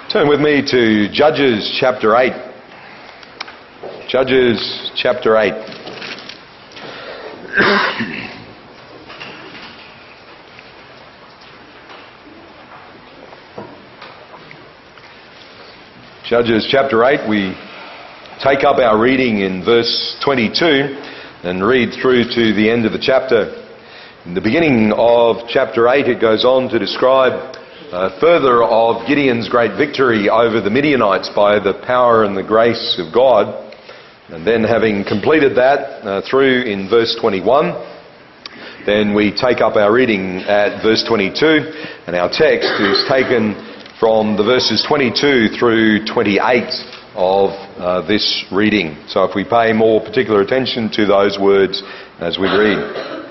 Turn with me to Judges chapter 8. Judges chapter 8. Judges chapter 8, we take up our reading in verse 22 and read through to the end of the chapter. In the beginning of chapter 8, it goes on to describe further of Gideon's great victory over the Midianites by the power and the grace of God. And then having completed that through in verse 21, then we take up our reading at verse 22, and our text is taken from the verses 22 through 28 of this reading. So if we pay more particular attention to those words as we read.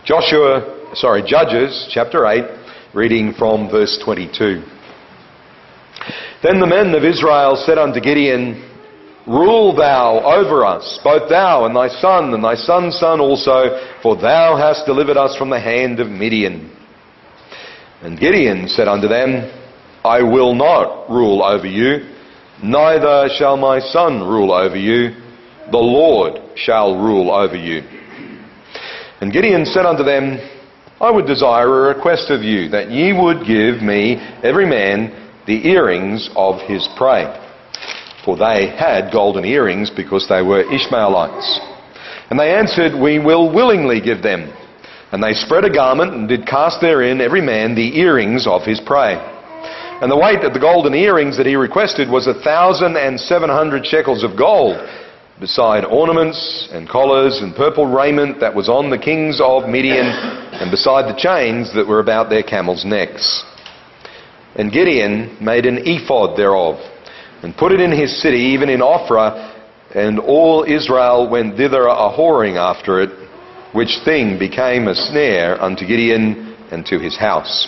Judges chapter 8, reading from verse 22. Then the men of Israel said unto Gideon, Rule thou over us, both thou and thy son's son also, for thou hast delivered us from the hand of Midian. And Gideon said unto them, I will not rule over you, neither shall my son rule over you, the Lord shall rule over you. And Gideon said unto them, I would desire a request of you, that ye would give me, every man, the earrings of his prey. For they had golden earrings, because they were Ishmaelites. And they answered, We will willingly give them. And they spread a garment, and did cast therein, every man, the earrings of his prey. And the weight of the golden earrings that he requested was 1,700 shekels of gold, beside ornaments and collars and purple raiment that was on the kings of Midian, and beside the chains that were about their camels' necks. And Gideon made an ephod thereof, and put it in his city, even in Ophrah, and all Israel went thither a-whoring after it, which thing became a snare unto Gideon and to his house.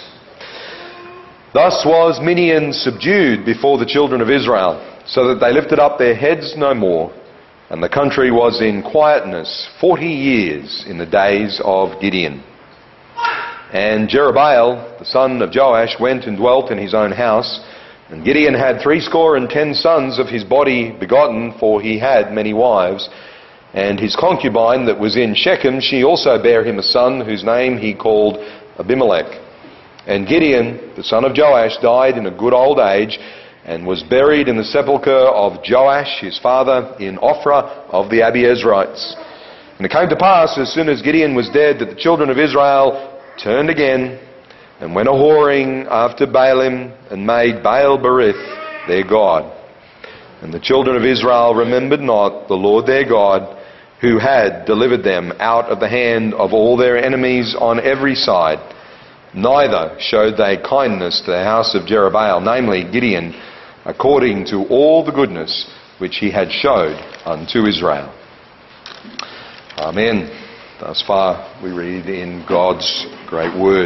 Thus was Midian subdued before the children of Israel, so that they lifted up their heads no more, and the country was in quietness 40 years in the days of Gideon. And Jerubbaal, the son of Joash, went and dwelt in his own house. And Gideon had 70 sons of his body begotten, for he had many wives. And his concubine that was in Shechem, she also bare him a son, whose name he called Abimelech. And Gideon, the son of Joash, died in a good old age, and was buried in the sepulchre of Joash his father in Ophrah of the Abiezrites. And it came to pass, as soon as Gideon was dead, that the children of Israel turned again, and went a-whoring after Baalim, and made Baal-berith their god. And the children of Israel remembered not the Lord their God, who had delivered them out of the hand of all their enemies on every side, neither showed they kindness to the house of Jerubbaal, namely Gideon, according to all the goodness which he had showed unto Israel. Amen. Thus far we read in God's great word.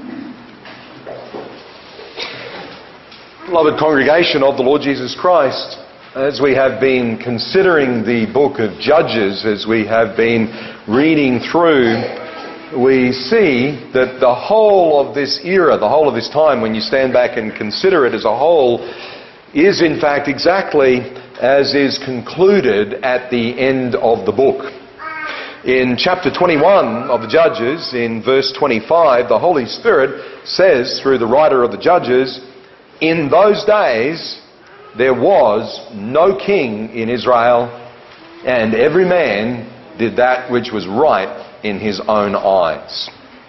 Beloved congregation of the Lord Jesus Christ, as we have been considering the book of Judges, as we have been reading through, we see that the whole of this era, the whole of this time, when you stand back and consider it as a whole, is in fact exactly as is concluded at the end of the book. In chapter 21 of the Judges, in verse 25, the Holy Spirit says through the writer of the Judges, In those days there was no king in Israel, and every man did that which was right in his own eyes.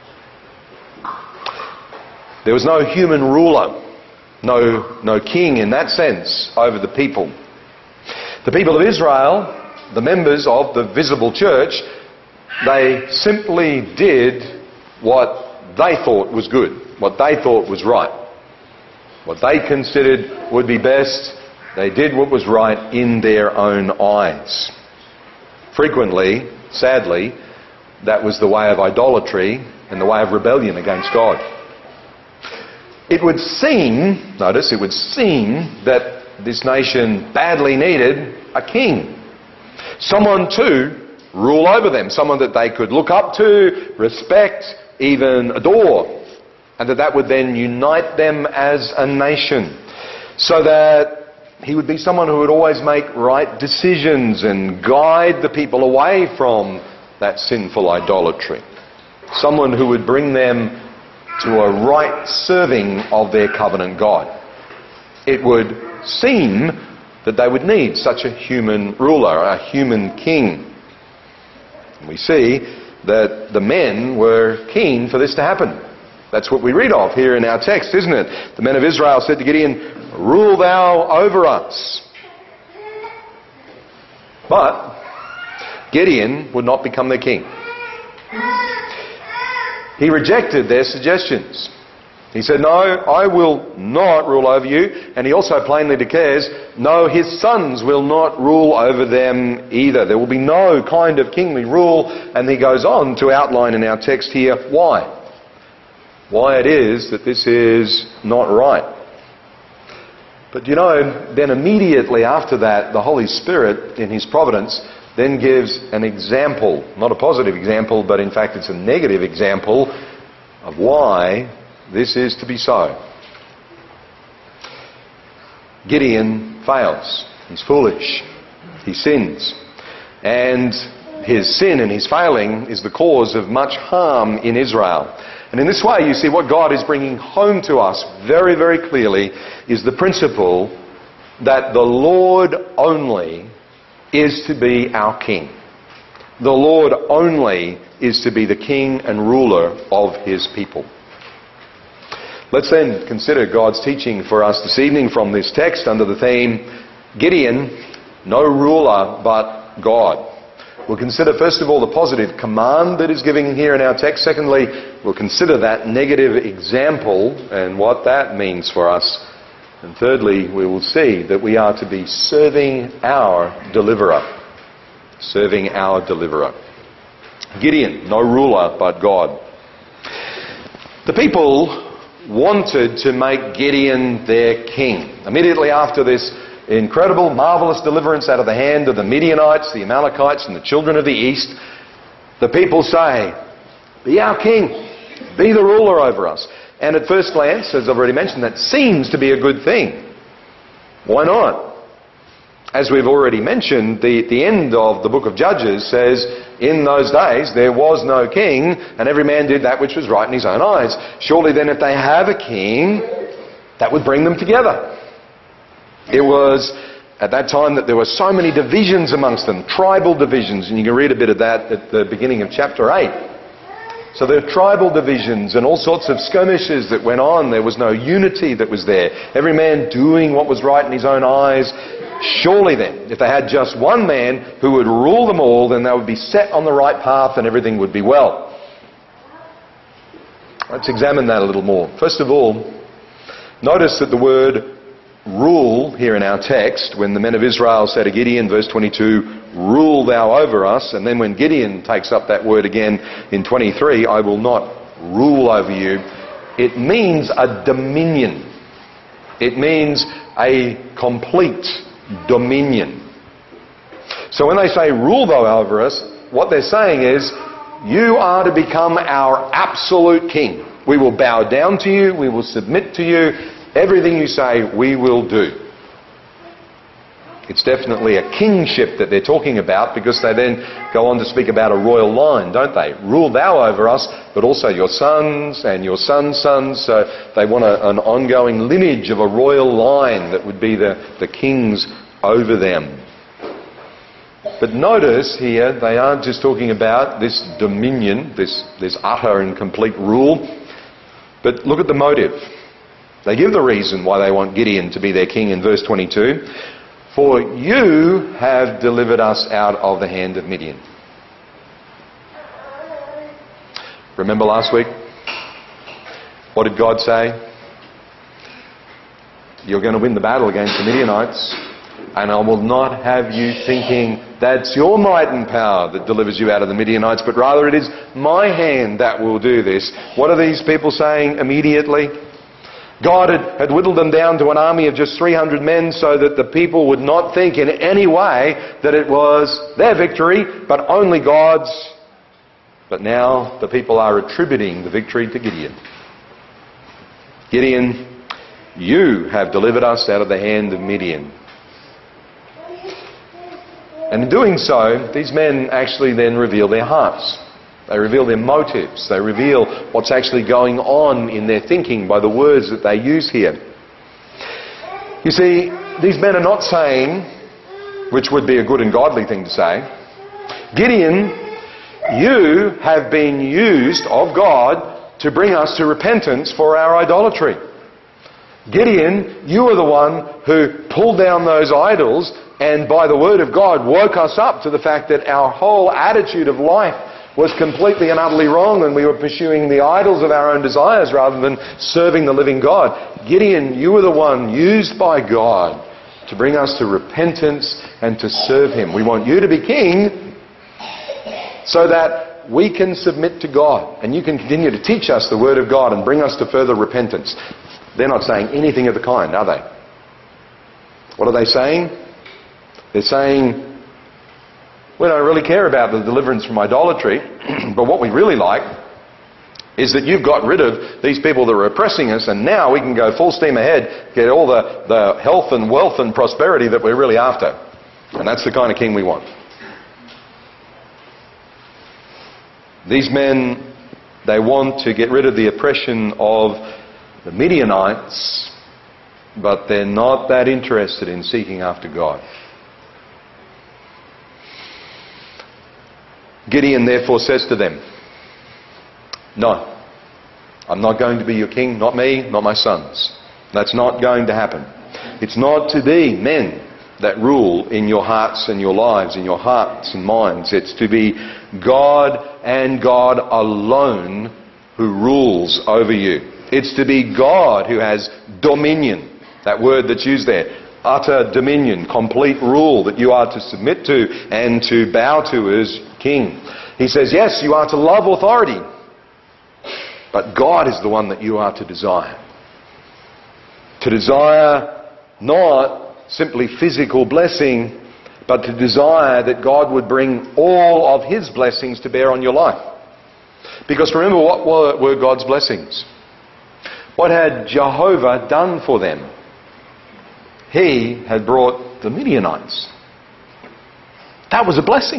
There was no human ruler, no king in that sense over the people. The people of Israel, the members of the visible church, they simply did what they thought was good, what they thought was right. What they considered would be best, they did what was right in their own eyes. Frequently, sadly, that was the way of idolatry and the way of rebellion against God. It would seem that this nation badly needed a king. Someone to rule over them, someone that they could look up to, respect, even adore, and that would then unite them as a nation. so that he would be someone who would always make right decisions and guide the people away from that sinful idolatry. Someone who would bring them to a right serving of their covenant God. It would seem that they would need such a human ruler, a human king. We see that the men were keen for this to happen. That's what we read of here in our text, isn't it? The men of Israel said to Gideon, "Rule thou over us." But Gideon would not become their king. He rejected their suggestions. He said, "No, I will not rule over you." And he also plainly declares, no, his sons will not rule over them either. There will be no kind of kingly rule. And he goes on to outline in our text here why. Why it is that this is not right. But you know, then immediately after that, the Holy Spirit, in His providence, then gives an example, not a positive example, but in fact it's a negative example of why this is to be so. Gideon fails. He's foolish. He sins. And his sin and his failing is the cause of much harm in Israel. And in this way, you see, what God is bringing home to us very, very clearly is the principle that the Lord only is to be our King. The Lord only is to be the King and ruler of His people. Let's then consider God's teaching for us this evening from this text under the theme, Gideon, no ruler but God. We'll consider first of all the positive command that is given here in our text. Secondly, we'll consider that negative example and what that means for us. And thirdly, we will see that we are to be serving our deliverer. Serving our deliverer. Gideon, no ruler but God. The people wanted to make Gideon their king. Immediately after this incredible, marvellous deliverance out of the hand of the Midianites, the Amalekites, and the children of the east, the people say, "Be our king, be the ruler over us." And at first glance, as I've already mentioned, that seems to be a good thing. Why not? As we've already mentioned, the end of the book of Judges says, in those days there was no king, and every man did that which was right in his own eyes. Surely then if they have a king, that would bring them together. It was at that time that there were so many divisions amongst them, tribal divisions, and you can read a bit of that at the beginning of chapter 8. So there are tribal divisions and all sorts of skirmishes that went on. There was no unity that was there. Every man doing what was right in his own eyes. Surely then, if they had just one man who would rule them all, then they would be set on the right path and everything would be well. Let's examine that a little more. First of all, notice that the word rule here in our text, when the men of Israel say to Gideon, verse 22, "Rule thou over us," and then when Gideon takes up that word again in 23, "I will not rule over you," it means a dominion. It means a complete dominion. So when they say, "Rule thou over us," what they're saying is, you are to become our absolute king. We will bow down to you, we will submit to you, everything you say we will do. It's definitely a kingship that they're talking about, because they then go on to speak about a royal line, don't they? Rule thou over us, but also your sons and your sons' sons. So they want an ongoing lineage of a royal line that would be the kings over them. But notice here, they aren't just talking about this dominion, this utter and complete rule. But look at the motive. They give the reason why they want Gideon to be their king in verse 22. "For you have delivered us out of the hand of Midian." Remember last week? What did God say? You're going to win the battle against the Midianites, and I will not have you thinking that's your might and power that delivers you out of the Midianites, but rather it is my hand that will do this. What are these people saying immediately? God had whittled them down to an army of just 300 men so that the people would not think in any way that it was their victory, but only God's. But now the people are attributing the victory to Gideon. Gideon, you have delivered us out of the hand of Midian. And in doing so, these men actually then reveal their hearts. They reveal their motives. They reveal what's actually going on in their thinking by the words that they use here. You see, these men are not saying, which would be a good and godly thing to say, Gideon, you have been used of God to bring us to repentance for our idolatry. Gideon, you are the one who pulled down those idols and by the word of God woke us up to the fact that our whole attitude of life was completely and utterly wrong and we were pursuing the idols of our own desires rather than serving the living God. Gideon, you were the one used by God to bring us to repentance and to serve Him. We want you to be king so that we can submit to God and you can continue to teach us the word of God and bring us to further repentance. They're not saying anything of the kind, are they? What are they saying? They're saying, we don't really care about the deliverance from idolatry, but what we really like is that you've got rid of these people that are oppressing us and now we can go full steam ahead, get all the health and wealth and prosperity that we're really after. And that's the kind of king we want. These men, they want to get rid of the oppression of the Midianites, but they're not that interested in seeking after God. Gideon therefore says to them, no, I'm not going to be your king, not me, not my sons. That's not going to happen. It's not to be men that rule in your hearts and your lives, in your hearts and minds. It's to be God and God alone who rules over you. It's to be God who has dominion, that word that's used there, utter dominion, complete rule that you are to submit to and to bow to as king. He says, yes, you are to love authority, but God is the one that you are to desire. To desire not simply physical blessing, but to desire that God would bring all of His blessings to bear on your life. Because remember, what were God's blessings? What had Jehovah done for them? He had brought the Midianites. That was a blessing.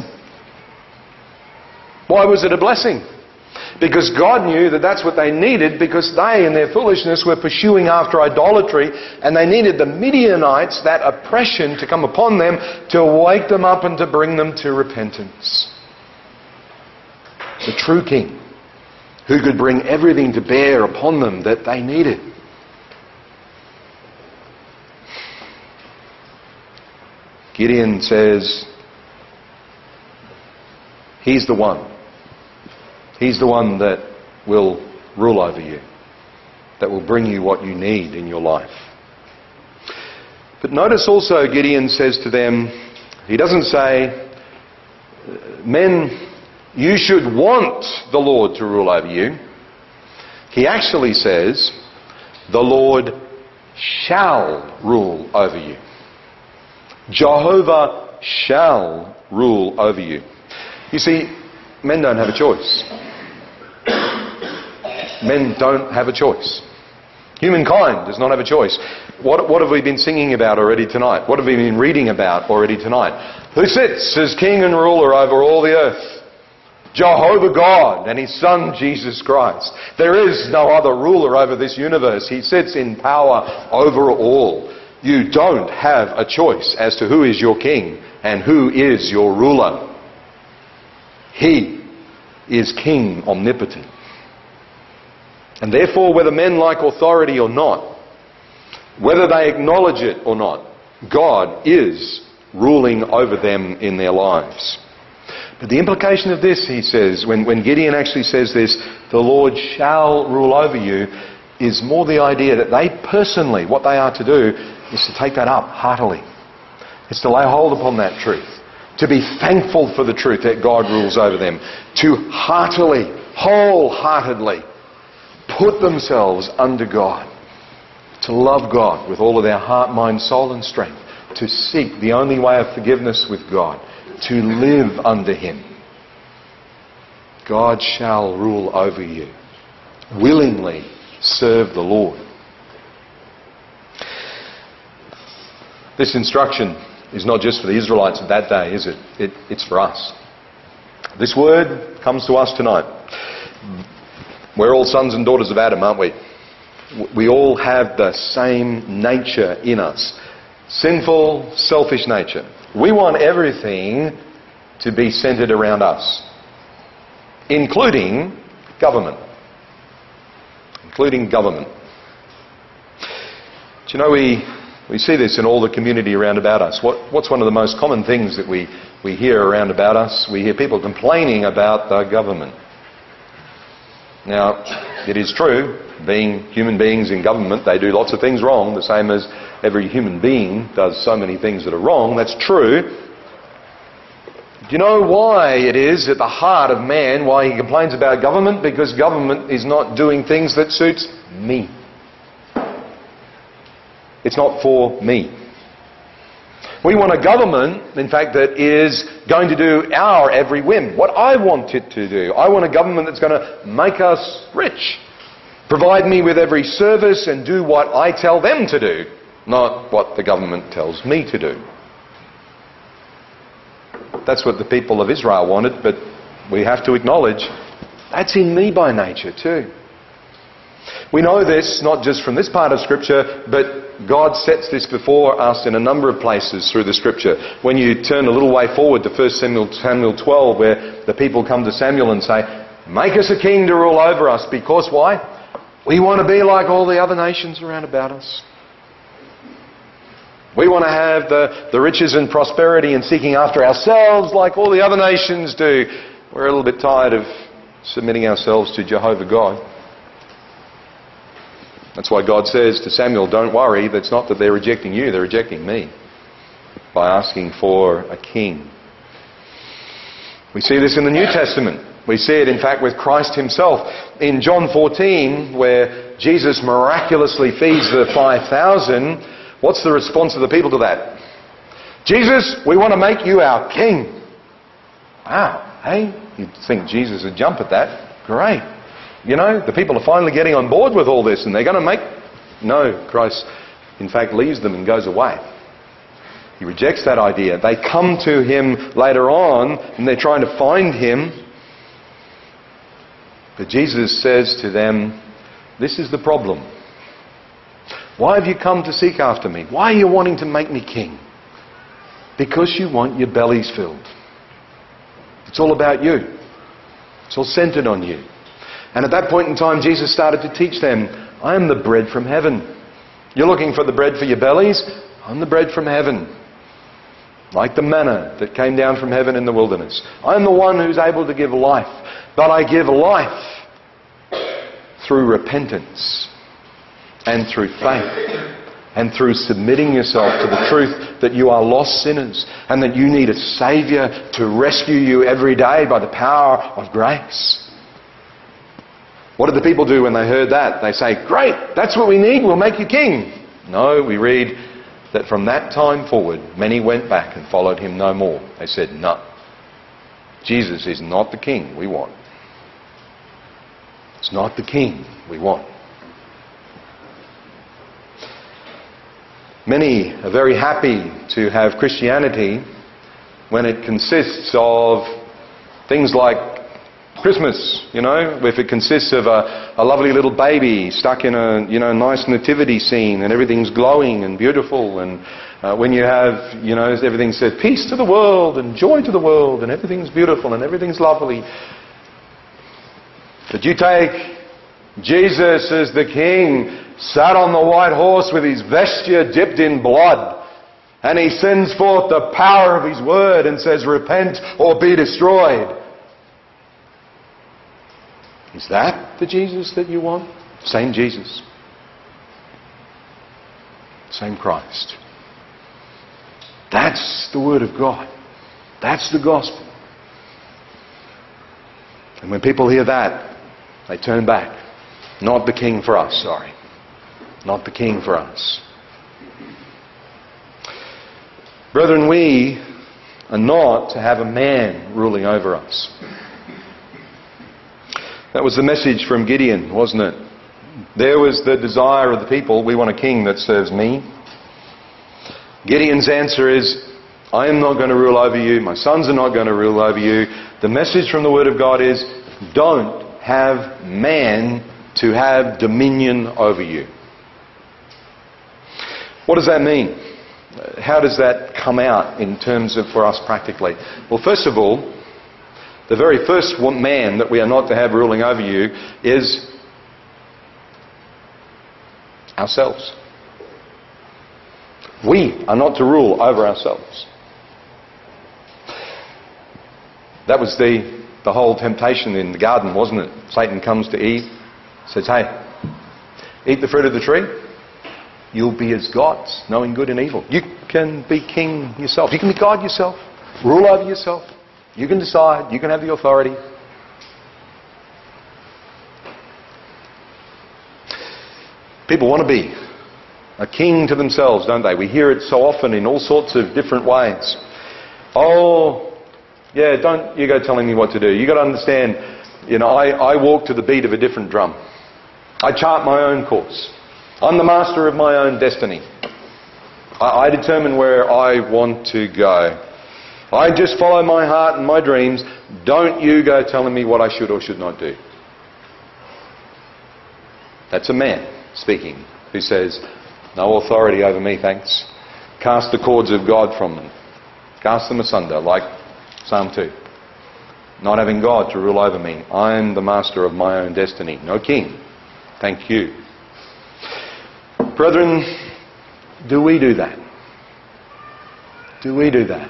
Why was it a blessing? Because God knew that that's what they needed, because they in their foolishness were pursuing after idolatry and they needed the Midianites, that oppression, to come upon them to wake them up and to bring them to repentance. The true king who could bring everything to bear upon them that they needed. Gideon says, He's the one. He's the one that will rule over you, that will bring you what you need in your life. But notice also Gideon says to them, he doesn't say, men, you should want the Lord to rule over you. He actually says, the Lord shall rule over you. Jehovah shall rule over you. You see, men don't have a choice. Men don't have a choice. Humankind does not have a choice. What have we been singing about already tonight? What have we been reading about already tonight? Who sits as king and ruler over all the earth? Jehovah God and His Son Jesus Christ. There is no other ruler over this universe. He sits in power over all. You don't have a choice as to who is your king and who is your ruler. He is King omnipotent. And therefore, whether men like authority or not, whether they acknowledge it or not, God is ruling over them in their lives. But the implication of this, he says, when Gideon actually says this, the Lord shall rule over you, is more the idea that they personally, what they are to do is to take that up heartily. It's to lay hold upon that truth. To be thankful for the truth that God rules over them. To heartily, wholeheartedly put themselves under God. To love God with all of their heart, mind, soul and strength. To seek the only way of forgiveness with God. To live under Him. God shall rule over you. Willingly serve the Lord. This instruction is not just for the Israelites of that day, is it? It's for us. This word comes to us tonight. We're all sons and daughters of Adam, aren't we? We all have the same nature in us. Sinful, selfish nature. We want everything to be centred around us, including government. Including government. Do you know, we see this in all the community around about us. What's one of the most common things that we hear around about us? We hear people complaining about the government. Now, it is true, being human beings in government, they do lots of things wrong, the same as every human being does so many things that are wrong. That's true. Do you know why it is at the heart of man, why he complains about government? Because government is not doing things that suits me. It's not for me. We want a government, in fact, that is going to do our every whim, what I want it to do. I want a government that's going to make us rich, provide me with every service and do what I tell them to do, not what the government tells me to do. That's what the people of Israel wanted, but we have to acknowledge that's in me by nature too. We know this not just from this part of Scripture, but God sets this before us in a number of places through the Scripture. When you turn a little way forward to 1 Samuel 12, where the people come to Samuel and say, make us a king to rule over us, because why? We want to be like all the other nations around about us. We want to have the riches and prosperity and seeking after ourselves like all the other nations do. We're a little bit tired of submitting ourselves to Jehovah God. That's why God says to Samuel, don't worry, it's not that they're rejecting you, they're rejecting me by asking for a king. We see this in the New Testament. We see it, in fact, with Christ himself. In John 14, where Jesus miraculously feeds the 5,000, what's the response of the people to that? Jesus, we want to make you our king. Wow, hey? You'd think Jesus would jump at that. Great. You know, the people are finally getting on board with all this and they're going to make... No, Christ, in fact, leaves them and goes away. He rejects that idea. They come to him later on and they're trying to find him. But Jesus says to them, this is the problem. Why have you come to seek after me? Why are you wanting to make me king? Because you want your bellies filled. It's all about you. It's all centered on you. And at that point in time, Jesus started to teach them, I am the bread from heaven. You're looking for the bread for your bellies? I'm the bread from heaven. Like the manna that came down from heaven in the wilderness. I'm the one who's able to give life. But I give life through repentance and through faith and through submitting yourself to the truth that you are lost sinners and that you need a Saviour to rescue you every day by the power of grace. What did the people do when they heard that? They say, great, that's what we need, we'll make you king. No, we read that from that time forward, many went back and followed him no more. They said, no, Jesus is not the king we want. It's not the king we want. Many are very happy to have Christianity when it consists of things like Christmas, you know, if it consists of a lovely little baby stuck in a, nice nativity scene and everything's glowing and beautiful, and when you have, everything said peace to the world and joy to the world and everything's beautiful and everything's lovely. But you take Jesus as the king, sat on the white horse with his vesture dipped in blood, and he sends forth the power of his word and says, repent or be destroyed. Is that the Jesus that you want? Same Jesus. Same Christ. That's the Word of God. That's the gospel. And when people hear that, they turn back. Not the king for us, sorry. Not the king for us. Brethren, we are not to have a man ruling over us. That was the message from Gideon, wasn't it? There was the desire of the people, we want a king that serves me. Gideon's answer is, I am not going to rule over you. My sons are not going to rule over you. The message from the Word of God is, don't have man to have dominion over you. What does that mean? How does that come out in terms of for us practically? Well, first of all, the very first man that we are not to have ruling over you is ourselves. We are not to rule over ourselves. That was the whole temptation in the garden, wasn't it? Satan comes to Eve, says, hey, eat the fruit of the tree, you'll be as gods, knowing good and evil. You can be king yourself. You can be God yourself. Rule over yourself. You can decide. You can have the authority. People want to be a king to themselves, don't they? We hear it so often in all sorts of different ways. Oh, yeah, don't you go telling me what to do. You got to understand, I walk to the beat of a different drum. I chart my own course. I'm the master of my own destiny. I determine where I want to go. I just follow my heart and my dreams. Don't you go telling me what I should or should not do. That's a man speaking who says, no authority over me, thanks. Cast the cords of God from them. Cast them asunder, like Psalm 2. Not having God to rule over me. I am the master of my own destiny. No king. Thank you. Brethren, do we do that? Do we do that?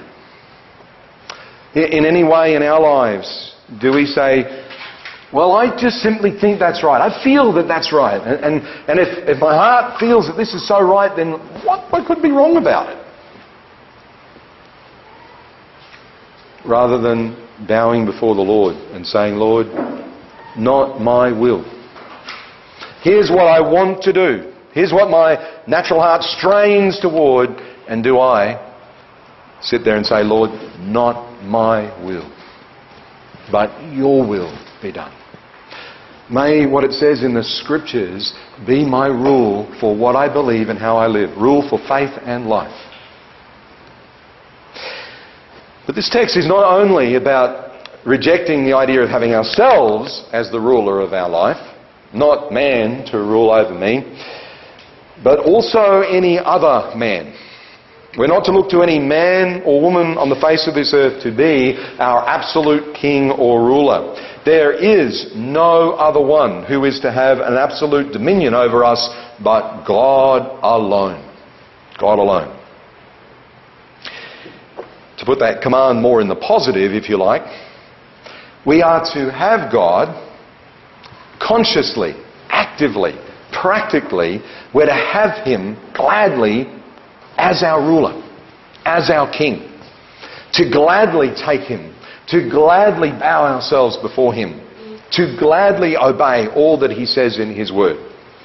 In any way in our lives, do we say, well, I just simply think that's right. I feel that that's right. And if my heart feels that this is so right, then what could be wrong about it? Rather than bowing before the Lord and saying, Lord, not my will. Here's what I want to do. Here's what my natural heart strains toward. And do I sit there and say, Lord, not my will, but your will be done. May what it says in the Scriptures be my rule for what I believe and how I live. Rule for faith and life. But this text is not only about rejecting the idea of having ourselves as the ruler of our life, not man to rule over me, but also any other man. We're not to look to any man or woman on the face of this earth to be our absolute king or ruler. There is no other one who is to have an absolute dominion over us but God alone. God alone. To put that command more in the positive, if you like, we are to have God consciously, actively, practically. We're to have Him gladly as our ruler, as our king. To gladly take Him, to gladly bow ourselves before Him, to gladly obey all that He says in His Word.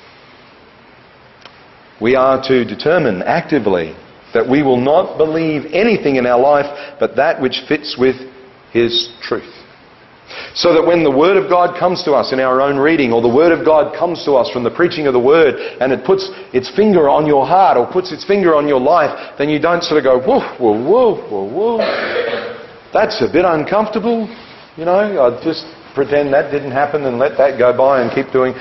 We are to determine actively that we will not believe anything in our life but that which fits with His truth. So that when the Word of God comes to us in our own reading, or the Word of God comes to us from the preaching of the Word, and it puts its finger on your heart or puts its finger on your life, then you don't sort of go, whoa, whoa, whoa, whoa, whoa. That's a bit uncomfortable. I'll just pretend that didn't happen and let that go by and keep doing.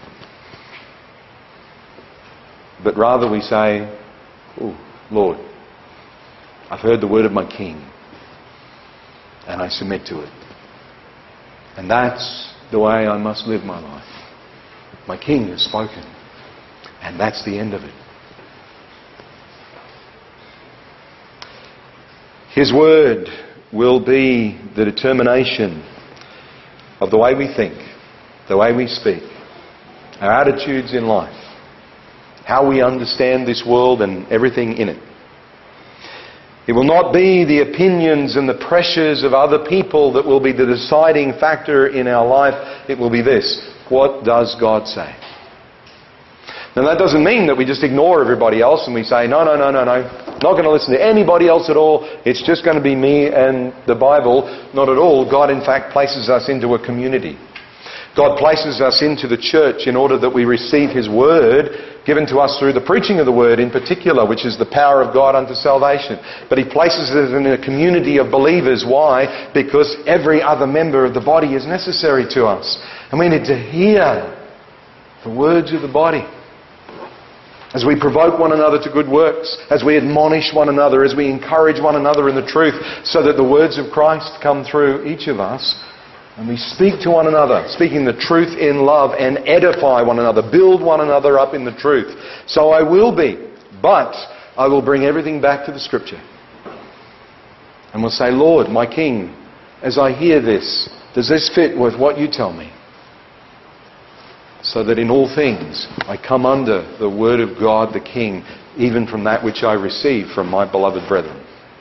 But rather we say, oh, Lord, I've heard the word of my King, and I submit to it. And that's the way I must live my life. My King has spoken, and that's the end of it. His word will be the determination of the way we think, the way we speak, our attitudes in life, how we understand this world and everything in it. It will not be the opinions and the pressures of other people that will be the deciding factor in our life. It will be this: what does God say? Now that doesn't mean that we just ignore everybody else and we say, no, not going to listen to anybody else at all. It's just going to be me and the Bible. Not at all. God in fact places us into a community. God places us into the church in order that we receive His Word given to us through the preaching of the Word in particular, which is the power of God unto salvation. But He places it in a community of believers. Why? Because every other member of the body is necessary to us. And we need to hear the words of the body. As we provoke one another to good works, as we admonish one another, as we encourage one another in the truth, so that the words of Christ come through each of us, and we speak to one another, speaking the truth in love, and edify one another, build one another up in the truth. So I will be, but I will bring everything back to the Scripture. And we'll say, Lord, my King, as I hear this, does this fit with what you tell me? So that in all things I come under the Word of God the King, even from that which I receive from my beloved brethren.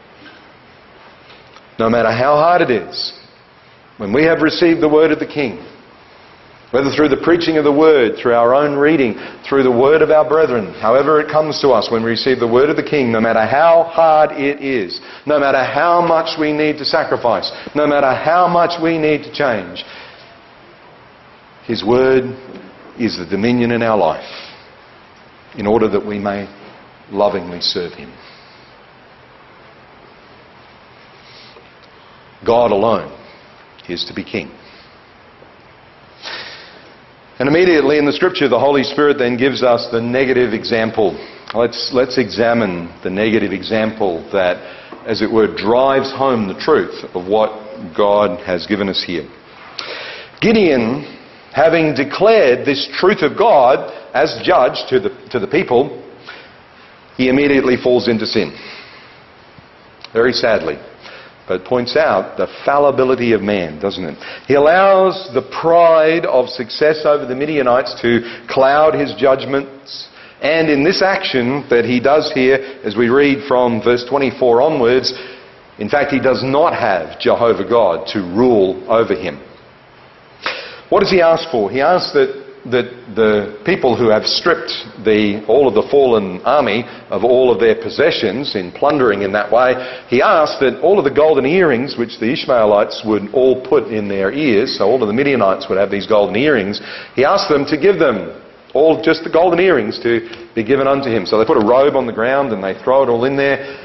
No matter how hard it is, when we have received the Word of the King, whether through the preaching of the Word, through our own reading, through the Word of our brethren, however it comes to us when we receive the Word of the King, no matter how hard it is, no matter how much we need to sacrifice, no matter how much we need to change, His Word is the dominion in our life in order that we may lovingly serve Him. God alone is to be King. And immediately in the Scripture, the Holy Spirit then gives us the negative example. Let's examine the negative example that, as it were, drives home the truth of what God has given us here. Gideon, having declared this truth of God as judge to the people, he immediately falls into sin. Very sadly. But points out the fallibility of man, doesn't it? He allows the pride of success over the Midianites to cloud his judgments. And in this action that he does here, as we read from verse 24 onwards, in fact, he does not have Jehovah God to rule over him. What does he ask for? He asks that the people who have stripped all of the fallen army of all of their possessions in plundering in that way, he asks that all of the golden earrings which the Ishmaelites would all put in their ears, so all of the Midianites would have these golden earrings, he asks them to give them all just the golden earrings to be given unto him. So they put a robe on the ground and they throw it all in there.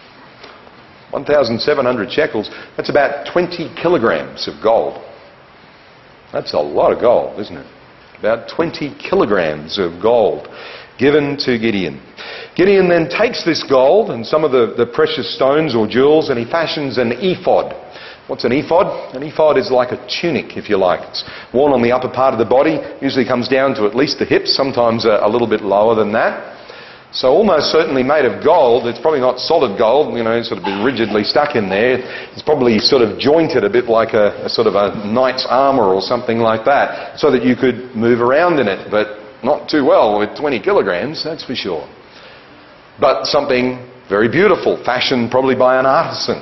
1,700 shekels, that's about 20 kilograms of gold. That's a lot of gold, isn't it? About 20 kilograms of gold given to Gideon. Gideon then takes this gold and some of the precious stones or jewels and he fashions an ephod. What's an ephod? An ephod is like a tunic, if you like. It's worn on the upper part of the body, usually comes down to at least the hips, sometimes a little bit lower than that. So almost certainly made of gold. It's probably not solid gold, sort of been rigidly stuck in there. It's probably sort of jointed a bit like a sort of a knight's armour or something like that, so that you could move around in it, but not too well with 20 kilograms, that's for sure. But something very beautiful, fashioned probably by an artisan.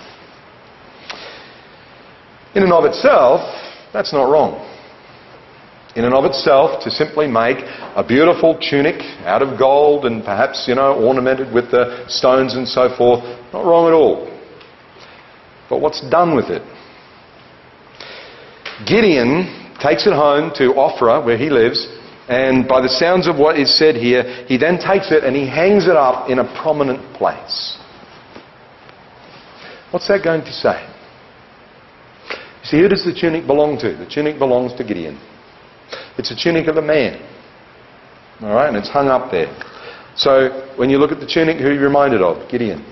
In and of itself, that's not wrong. In and of itself, to simply make a beautiful tunic out of gold and perhaps, ornamented with the stones and so forth, not wrong at all. But what's done with it? Gideon takes it home to Ophrah, where he lives, and by the sounds of what is said here, he then takes it and he hangs it up in a prominent place. What's that going to say? You see, who does the tunic belong to? The tunic belongs to Gideon. It's a tunic of a man. Alright, and it's hung up there. So, when you look at the tunic, who are you reminded of? Gideon.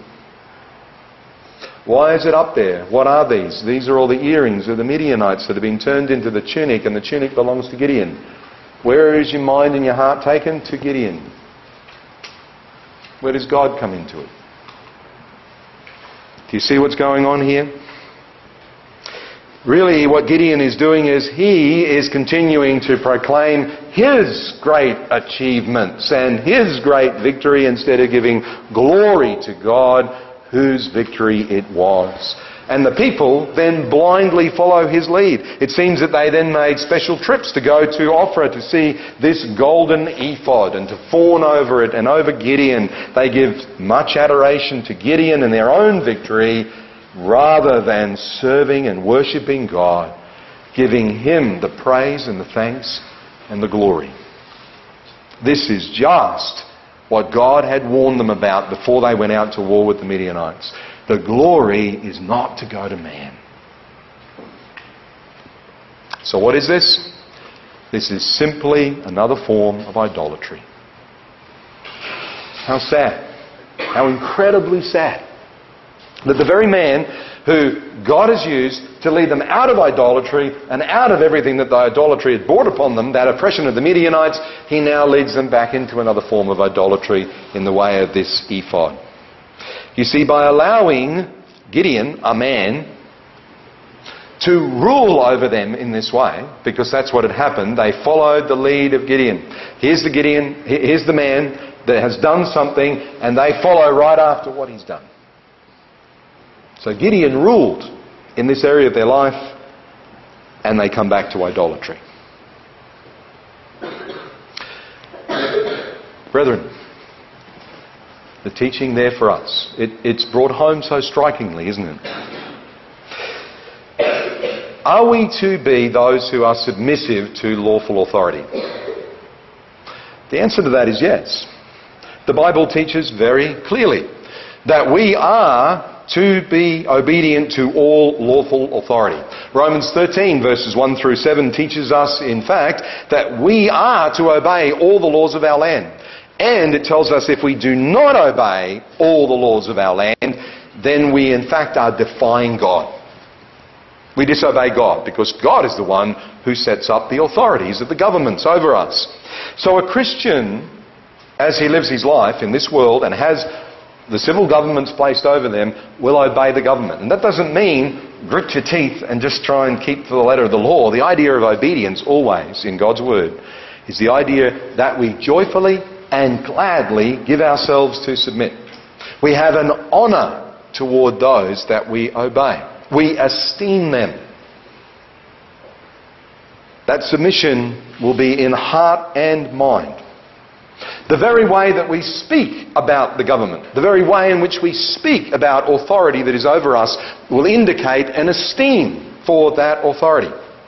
Why is it up there? What are these? These are all the earrings of the Midianites that have been turned into the tunic, and the tunic belongs to Gideon. Where is your mind and your heart taken? To Gideon. Where does God come into it? Do you see what's going on here? Really, what Gideon is doing is he is continuing to proclaim his great achievements and his great victory instead of giving glory to God, whose victory it was. And the people then blindly follow his lead. It seems that they then made special trips to go to Ophrah to see this golden ephod and to fawn over it and over Gideon. They give much adoration to Gideon and their own victory, rather than serving and worshipping God, giving Him the praise and the thanks and the glory. This is just what God had warned them about before they went out to war with the Midianites. The glory is not to go to man. So what is this? This is simply another form of idolatry. How sad. How incredibly sad. That the very man who God has used to lead them out of idolatry and out of everything that the idolatry had brought upon them, that oppression of the Midianites, he now leads them back into another form of idolatry in the way of this ephod. You see, by allowing Gideon, a man, to rule over them in this way, because that's what had happened, they followed the lead of Gideon. Here's the man that has done something, and they follow right after what he's done. So Gideon ruled in this area of their life, and they come back to idolatry. Brethren, the teaching there for us, it's brought home so strikingly, isn't it? Are we to be those who are submissive to lawful authority? The answer to that is yes. The Bible teaches very clearly that we are to be obedient to all lawful authority. Romans 13 verses 1 through 7 teaches us, in fact, that we are to obey all the laws of our land. And it tells us if we do not obey all the laws of our land, then we in fact are defying God. We disobey God because God is the one who sets up the authorities of the governments over us. So a Christian, as he lives his life in this world and has the civil governments placed over them, will obey the government. And that doesn't mean grit your teeth and just try and keep to the letter of the law. The idea of obedience always in God's word is the idea that we joyfully and gladly give ourselves to submit. We have an honour toward those that we obey. We esteem them. That submission will be in heart and mind. The very way that we speak about the government, the very way in which we speak about authority that is over us, will indicate an esteem for that authority.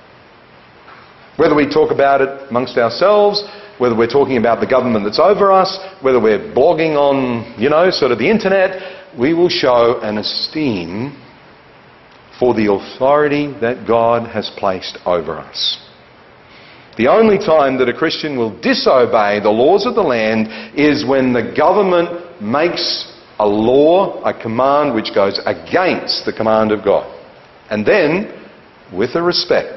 Whether we talk about it amongst ourselves, whether we're talking about the government that's over us, whether we're blogging on, sort of the internet, we will show an esteem for the authority that God has placed over us. The only time that a Christian will disobey the laws of the land is when the government makes a law, a command which goes against the command of God. And then, with a respect,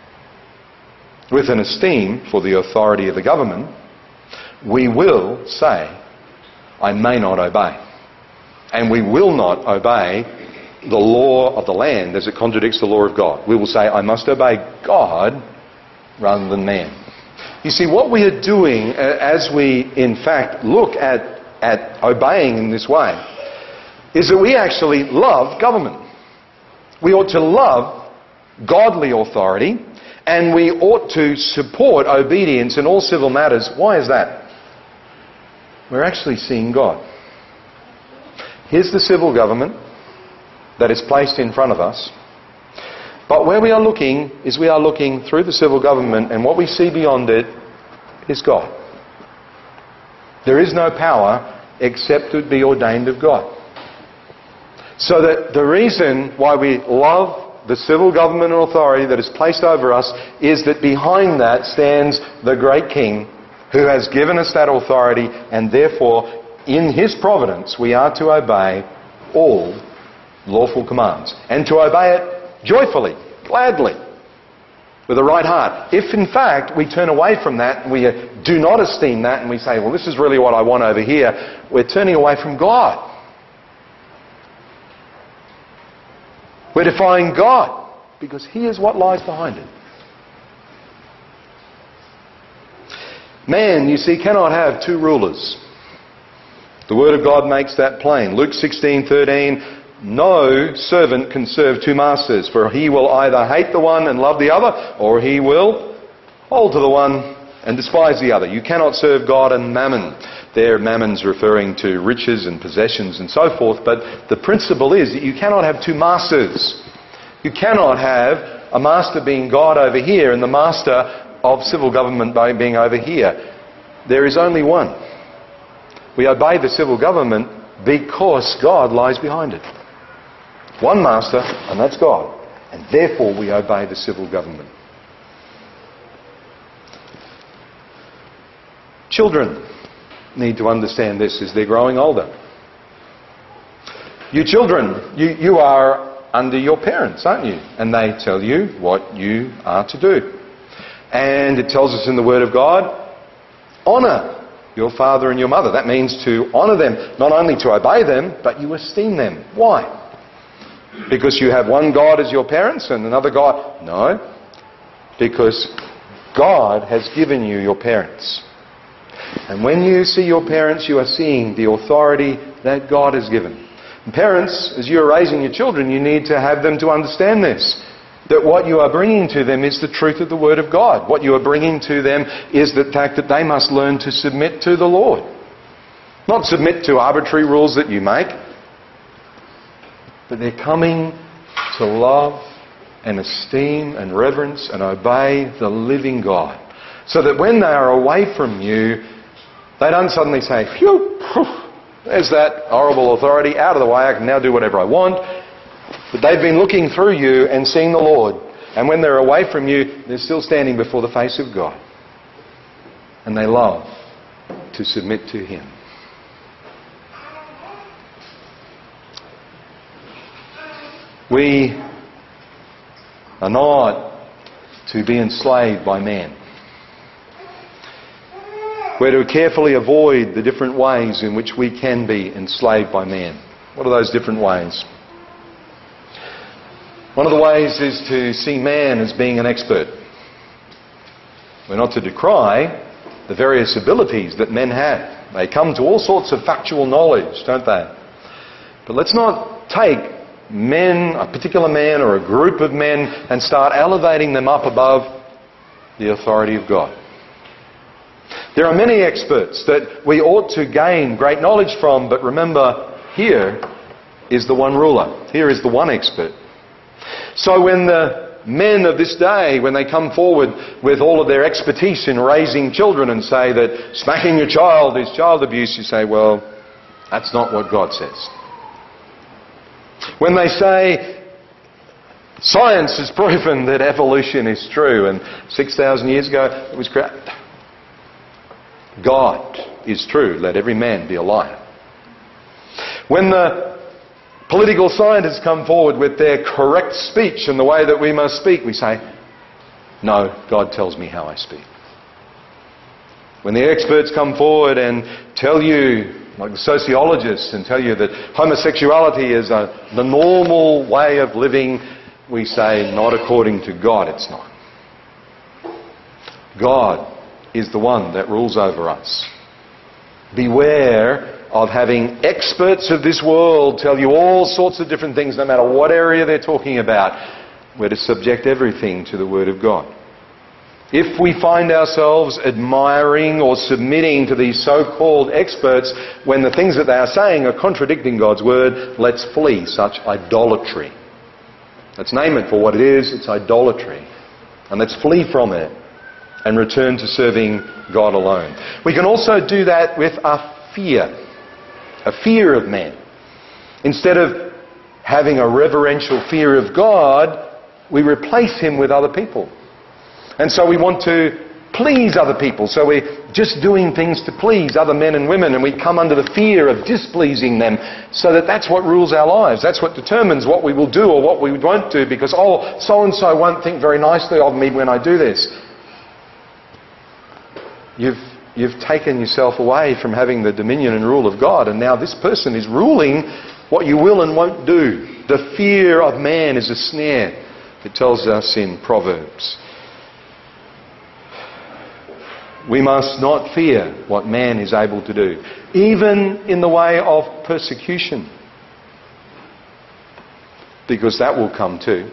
with an esteem for the authority of the government, we will say, I may not obey. And we will not obey the law of the land as it contradicts the law of God. We will say, I must obey God rather than man. You see, what we are doing as we, in fact, look at obeying in this way is that we actually love government. We ought to love godly authority, and we ought to support obedience in all civil matters. Why is that? We're actually seeing God. Here's the civil government that is placed in front of us. But where we are looking is we are looking through the civil government, and what we see beyond it is God. There is no power except to be ordained of God. So that the reason why we love the civil government and authority that is placed over us is that behind that stands the great King who has given us that authority, and therefore in His providence we are to obey all lawful commands, and to obey it joyfully, gladly, with a right heart. If in fact we turn away from that and we do not esteem that and we say, well, this is really what I want over here, we're turning away from God. We're defying God because He is what lies behind it. Man, you see, cannot have two rulers. The Word of God makes that plain. Luke 16:13, no servant can serve two masters, for he will either hate the one and love the other, or he will hold to the one and despise the other. You cannot serve God and mammon. There, mammon's referring to riches and possessions and so forth, but the principle is that you cannot have two masters. You cannot have a master being God over here and the master of civil government being over here. there is only one. We obey the civil government because God lies behind it. One master, and that's God. And therefore we obey the civil government. Children need to understand this as they're growing older. You children, you are under your parents, aren't you? And they tell you what you are to do. And it tells us in the Word of God, honour your father and your mother. That means to honour them, not only to obey them, but you esteem them. Why? Because you have one God as your parents and another God? No. Because God has given you your parents. And when you see your parents, you are seeing the authority that God has given. And parents, as you are raising your children, you need to have them to understand this. That what you are bringing to them is the truth of the Word of God. What you are bringing to them is the fact that they must learn to submit to the Lord. Not submit to arbitrary rules that you make. But they're coming to love and esteem and reverence and obey the living God. So that when they are away from you, they don't suddenly say, phew, there's that horrible authority, out of the way, I can now do whatever I want. But they've been looking through you and seeing the Lord. And when they're away from you, they're still standing before the face of God. And they love to submit to Him. We are not to be enslaved by man. We're to carefully avoid the different ways in which we can be enslaved by man. What are those different ways? One of the ways is to see man as being an expert. We're not to decry the various abilities that men have. They come to all sorts of factual knowledge, don't they? But let's not take men, a particular man or a group of men, and start elevating them up above the authority of God. There are many experts that we ought to gain great knowledge from, but remember, here is the one ruler. Here is the one expert. So when the men of this day, when they come forward with all of their expertise in raising children and say that smacking your child is child abuse, you say, well, that's not what God says. When they say science has proven that evolution is true and 6,000 years ago it was created, God is true, let every man be a liar. When the political scientists come forward with their correct speech and the way that we must speak, we say, no, God tells me how I speak. When the experts come forward and tell you, like the sociologists, and tell you that homosexuality is the normal way of living, we say, not according to God, it's not. God is the one that rules over us. Beware of having experts of this world tell you all sorts of different things, no matter what area they're talking about. We're to subject everything to the Word of God. If we find ourselves admiring or submitting to these so-called experts when the things that they are saying are contradicting God's Word, let's flee such idolatry. Let's name it for what it is. It's idolatry. And let's flee from it and return to serving God alone. We can also do that with a fear of man. Instead of having a reverential fear of God, we replace Him with other people. And so we want to please other people. So we're just doing things to please other men and women, and we come under the fear of displeasing them, so that that's what rules our lives. That's what determines what we will do or what we won't do, because, so-and-so won't think very nicely of me when I do this. You've taken yourself away from having the dominion and rule of God, and now this person is ruling what you will and won't do. The fear of man is a snare. It tells us in Proverbs. We must not fear what man is able to do, even in the way of persecution, because that will come too.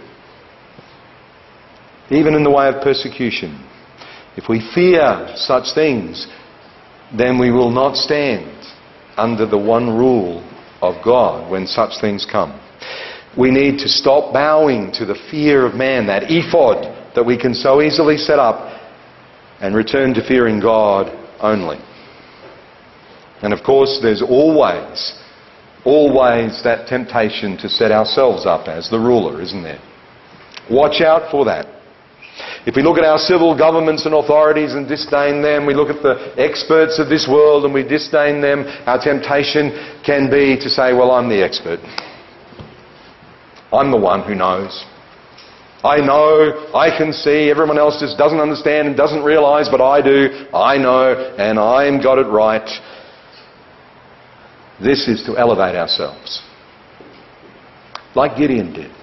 Even in the way of persecution. If we fear such things, then we will not stand under the one rule of God when such things come. We need to stop bowing to the fear of man, that ephod that we can so easily set up, and return to fearing God only. And of course, there's always that temptation to set ourselves up as the ruler, isn't there? Watch out for that. If we look at our civil governments and authorities and disdain them, we look at the experts of this world and we disdain them, our temptation can be to say, well, I'm the expert. I'm the one who knows. I know, I can see, everyone else just doesn't understand and doesn't realise, but I do. I know, and I'm got it right. This is to elevate ourselves, like Gideon did.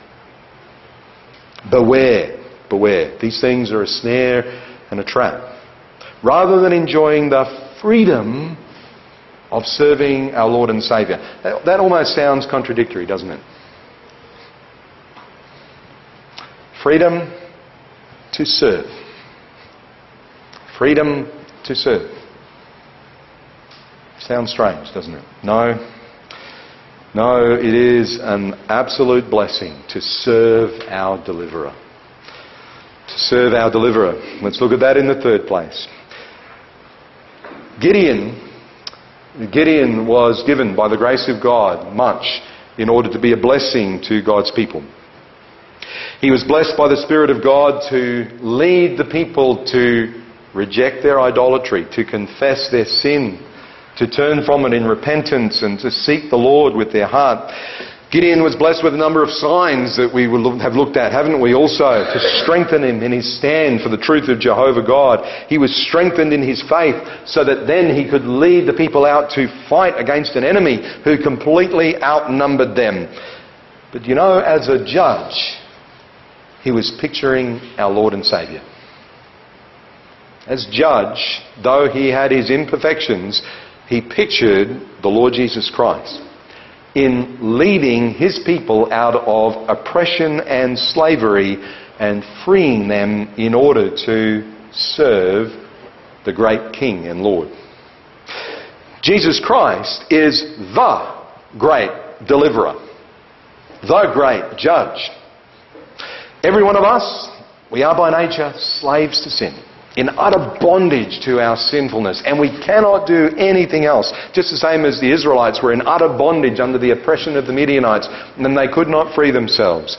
Beware. These things are a snare and a trap. Rather than enjoying the freedom of serving our Lord and Saviour. That almost sounds contradictory, doesn't it? Freedom to serve. Freedom to serve. Sounds strange, doesn't it? No, it is an absolute blessing to serve our deliverer. To serve our deliverer. Let's look at that in the third place. Gideon was given by the grace of God much in order to be a blessing to God's people. He was blessed by the Spirit of God to lead the people to reject their idolatry, to confess their sin, to turn from it in repentance and to seek the Lord with their heart. Gideon was blessed with a number of signs that we will have looked at, haven't we, also, to strengthen him in his stand for the truth of Jehovah God. He was strengthened in his faith so that then he could lead the people out to fight against an enemy who completely outnumbered them. But you know, as a judge, he was picturing our Lord and Saviour. As judge, though he had his imperfections, he pictured the Lord Jesus Christ in leading his people out of oppression and slavery and freeing them in order to serve the great King and Lord. Jesus Christ is the great deliverer, the great judge. Every one of us, we are by nature slaves to sin, in utter bondage to our sinfulness, and we cannot do anything else. Just the same as the Israelites were in utter bondage under the oppression of the Midianites, and they could not free themselves.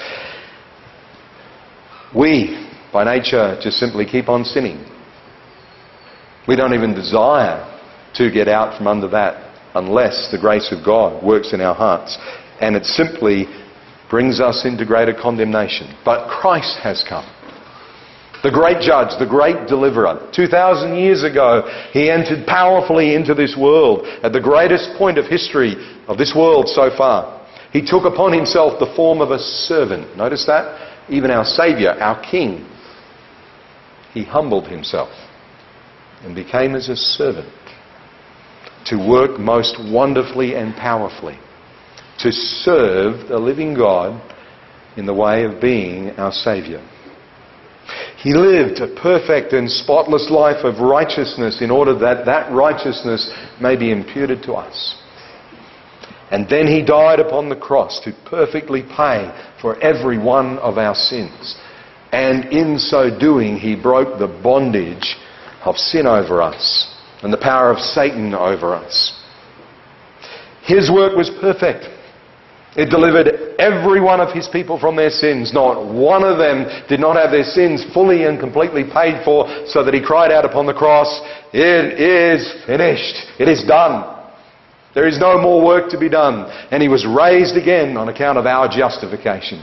We, by nature, just simply keep on sinning. We don't even desire to get out from under that unless the grace of God works in our hearts, and it simply brings us into greater condemnation. But Christ has come. The great judge, the great deliverer. 2,000 years ago, he entered powerfully into this world at the greatest point of history of this world so far. He took upon himself the form of a servant. Notice that? Even our Saviour, our King. He humbled himself and became as a servant to work most wonderfully and powerfully, to serve the living God in the way of being our Saviour. He lived a perfect and spotless life of righteousness in order that that righteousness may be imputed to us. And then he died upon the cross to perfectly pay for every one of our sins. And in so doing, he broke the bondage of sin over us and the power of Satan over us. His work was perfect. It delivered every one of his people from their sins. Not one of them did not have their sins fully and completely paid for, so that he cried out upon the cross, "It is finished. It is done. There is no more work to be done." And he was raised again on account of our justification.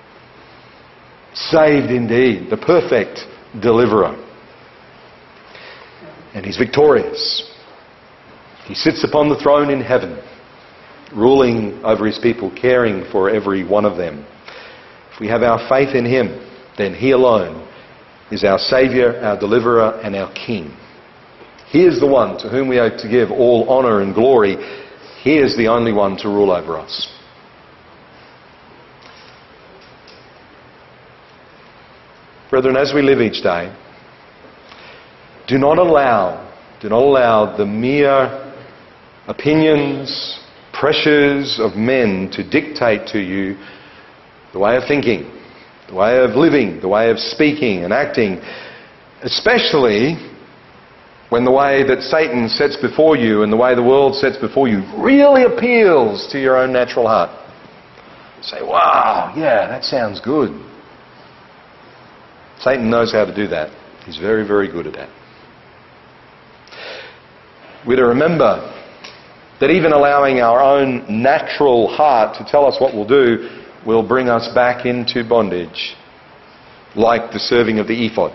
Saved indeed, the perfect deliverer. And he's victorious. He sits upon the throne in heaven, ruling over his people, caring for every one of them. If we have our faith in him, then he alone is our Saviour, our deliverer, and our King. He is the one to whom we are to give all honour and glory. He is the only one to rule over us. Brethren, as we live each day, do not allow the mere opinions, pressures of men to dictate to you the way of thinking, the way of living, the way of speaking and acting, especially When the way that Satan sets before you and the way the world sets before you really appeals to your own natural heart. Say, wow, yeah, that sounds good. Satan knows how to do that. He's very, very good at that. We're to remember that even allowing our own natural heart to tell us what we'll do will bring us back into bondage, like the serving of the ephod.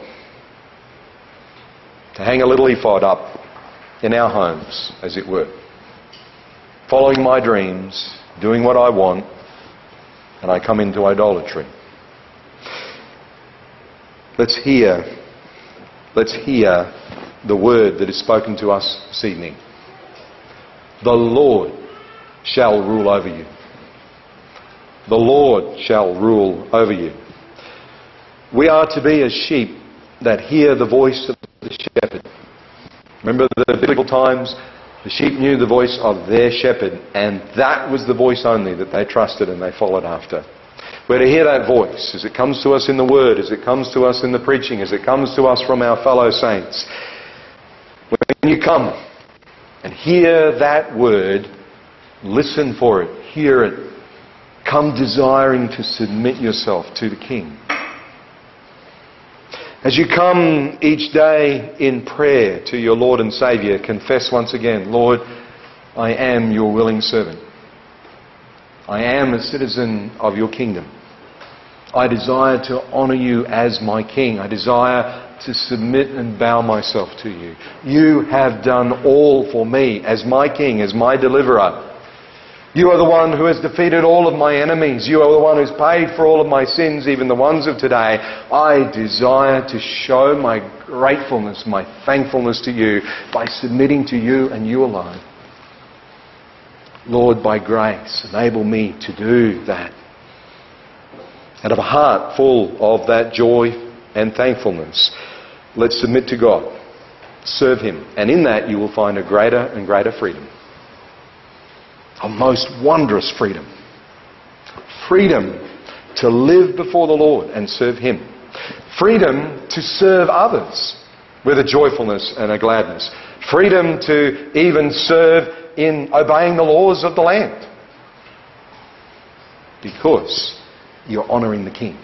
To hang a little ephod up in our homes, as it were. Following my dreams, doing what I want, and I come into idolatry. Let's hear the word that is spoken to us this evening. The Lord shall rule over you. The Lord shall rule over you. We are to be as sheep that hear the voice of the shepherd. Remember the biblical times? The sheep knew the voice of their shepherd, and that was the voice only that they trusted and they followed after. We're to hear that voice as it comes to us in the Word, as it comes to us in the preaching, as it comes to us from our fellow saints. When you come and hear that Word, listen for it, hear it, come desiring to submit yourself to the King. As you come each day in prayer to your Lord and Saviour, confess once again, Lord, I am your willing servant. I am a citizen of your kingdom. I desire to honour you as my King. I desire to submit and bow myself to you. You have done all for me as my King, as my deliverer. You are the one who has defeated all of my enemies. You are the one who's paid for all of my sins, even the ones of today. I desire to show my gratefulness, my thankfulness to you by submitting to you and you alone. Lord, by grace, enable me to do that. Out of a heart full of that joy and thankfulness, let's submit to God, serve Him, and in that you will find a greater and greater freedom. A most wondrous freedom. Freedom to live before the Lord and serve Him. Freedom to serve others with a joyfulness and a gladness. Freedom to even serve in obeying the laws of the land. Because you're honouring the King.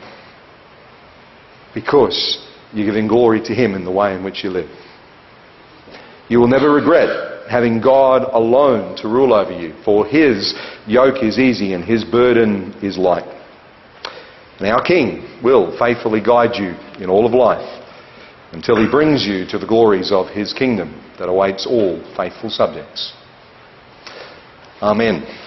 Because you're giving glory to Him in the way in which you live. You will never regret having God alone to rule over you, for His yoke is easy and His burden is light. And our King will faithfully guide you in all of life until He brings you to the glories of His kingdom that awaits all faithful subjects. Amen.